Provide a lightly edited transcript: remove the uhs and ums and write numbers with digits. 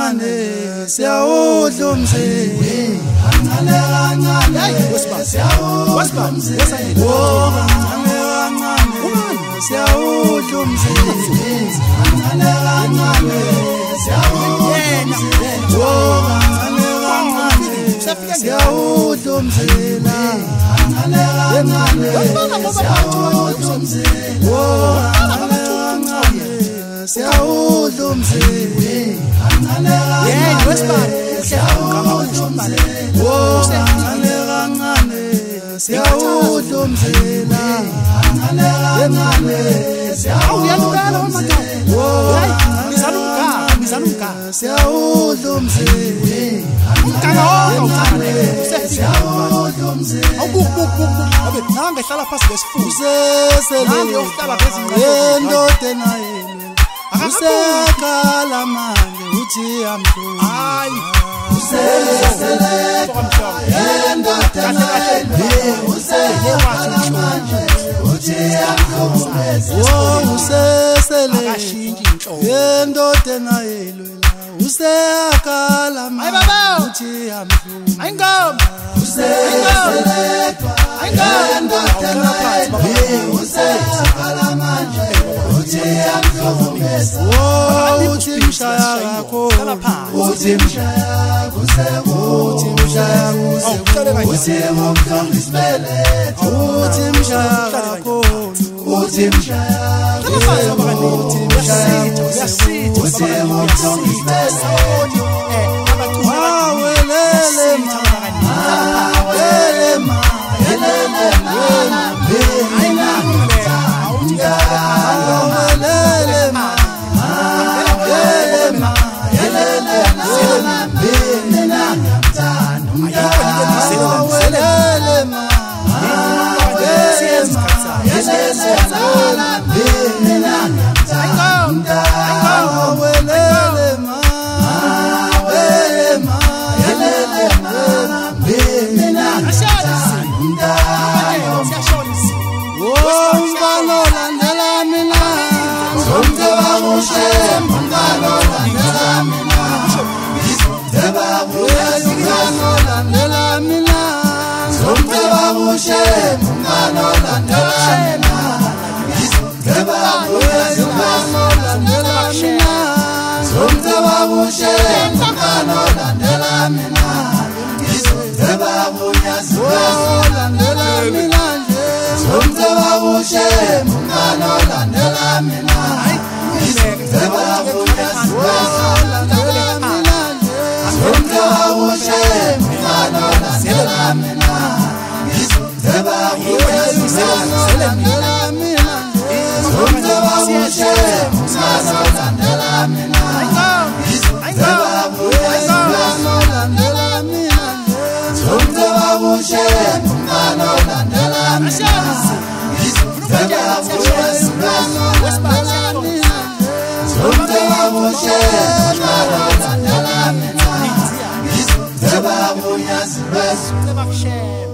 kancane siyawudla umzimba kancane siyawudla umzimba siyawudla umzimba kancane siyawudla umzimba siyawudla umzimba kancane siyawudla umzimba siyawudla umzimba yena wesibani siyawudla umzimba kancane siyawudla umzimba kancane siyawudla umzimba siyawudla umzimba abe nanga ehlala phansi ngesifuba nanga uyohlala ngezingqondo yendoda nayo usekhala manje uthi amhlungu hayi useseleka yendoda nayo usekhala manje uthi amhlungu useseleka akashintsha inhlobo yendoda nayo usekhala manje uthi amhlungu ayingoma useseleka yendoda nayo usekhala manje uthi amhlungu uthi mshaya yakho uthi mshaya uthi mshaya uthi umhlungu isibeletho uthi mshaya yakho uthi mshaya uthi mshaya uthi umhlungu isibeletho welele ma Never share.